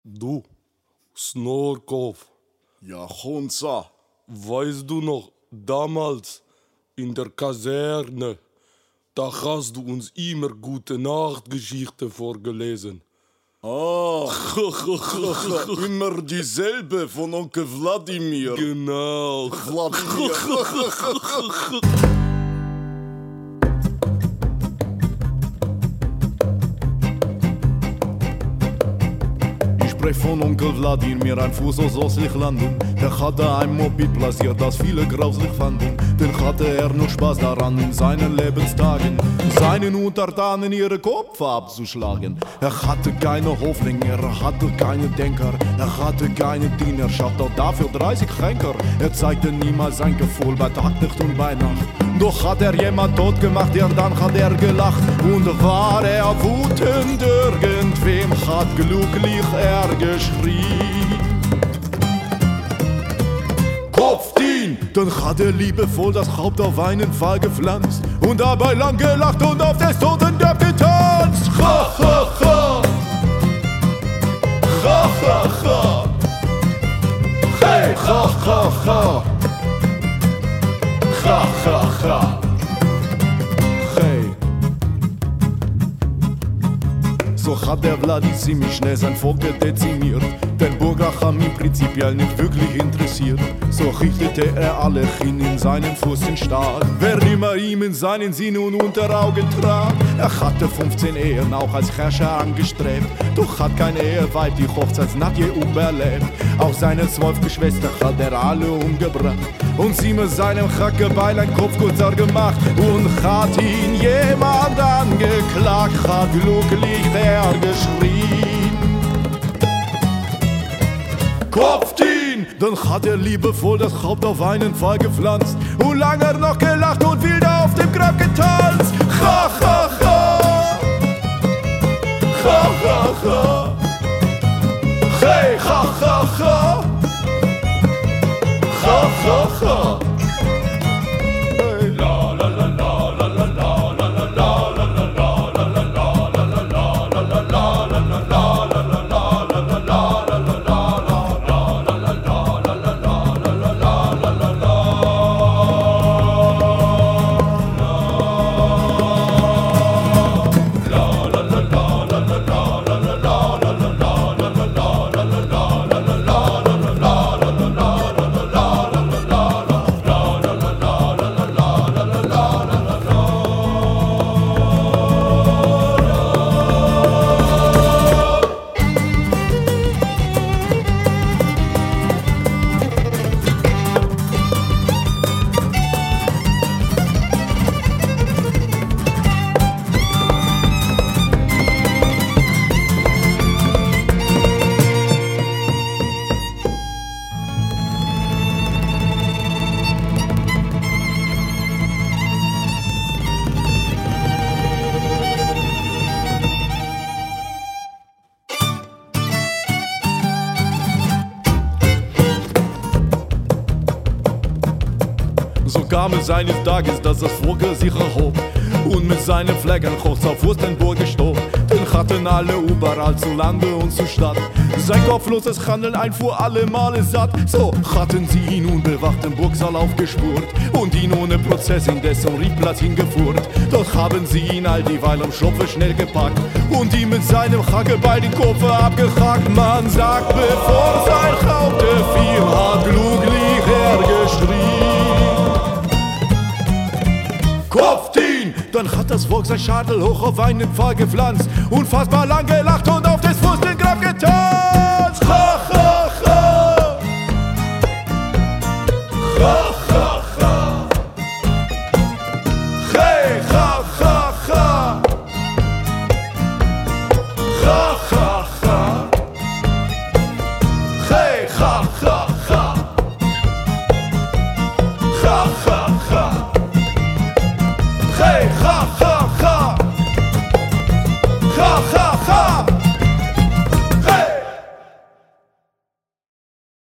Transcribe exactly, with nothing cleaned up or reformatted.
Du, Snorkov, Ja, Hunza. weißt du noch, damals in der Kaserne, da hast du uns immer gute Nachtgeschichte vorgelesen. Ah, immer dieselbe von Onkel Wladimir. Genau. Wladimir. Ich sprech von Onkel Wladimir, ein Fuß aus Ostlichlandung. Der hatte ein Moped platziert, das viele grauslich fanden. Denn hatte er nur Spaß daran, in seinen Lebenstagen seinen Untertanen ihre Kopf abzuschlagen. Er hatte keine Hoflinge, er hatte keine Denker, er hatte keine Dienerschaft, auch dafür dreißig Ränker. Er zeigte niemals sein Gefühl bei Tag, Nacht und bei Nacht. Doch hat er jemand tot gemacht, ja dann hat er gelacht. Und war er wütend, irgendwem hat glücklich er geschrien. Kopft ihn! Dann hat er liebevoll das Haupt auf einen Pfahl gepflanzt und dabei lang gelacht und auf des Toten Grab getanzt. Ha, ha, ha! Ha, ha, ha! Hey, ha, ha, ha! Ha, ha, ha! Hey! So hat der Vladi ziemlich schnell sein Volk dezimiert. Den Burger haben ihn prinzipiell nicht wirklich interessiert. So richtete er alle hin in seinen Fürstenstaat. Wer immer ihm in seinen Sinn und Unteraugen trat. Er hatte fünfzehn Ehen auch als Herrscher angestrebt. Doch hat kein Eheweib die Hochzeitsnacht je überlebt. Auch seine zwölf Geschwister hat er alle umgebracht. Und sie mit seinem Hackebeil ein Kopfkürzer gemacht. Und hat ihn jemand angeklagt, hat glücklich er geschrien. Kopft ihn! Dann hat er liebevoll das Haupt auf einen Pfahl gepflanzt und lange noch gelacht und wild auf dem Grab getanzt. Ha, ha, ha! Ha, ha, ha! Hey, ha, ha, ha! Ha, ha, ha! So kam es eines Tages, dass das Volk sich erhob und mit seinen Flaggen hoch zur Fürstenburg gestob. Den hatten alle überall zu Lande und zur Stadt. Sein kopfloses Handeln einfuhr alle Male satt. So hatten sie ihn unbewacht im Burgsaal aufgespürt und ihn ohne Prozess in dessen Riedplatz hingeführt. Dort haben sie ihn all dieweil am Schopfe schnell gepackt und ihm mit seinem Hackebeil den Kopf abgehackt. Man sagt, bevor sein Haupt fiel, hat glücklich er geschrien. Kopft ihn! Dann hat das Volk sein Schadel hoch auf einen Pfahl gepflanzt, unfassbar lang gelacht und auf des Fürsten Grab getanzt.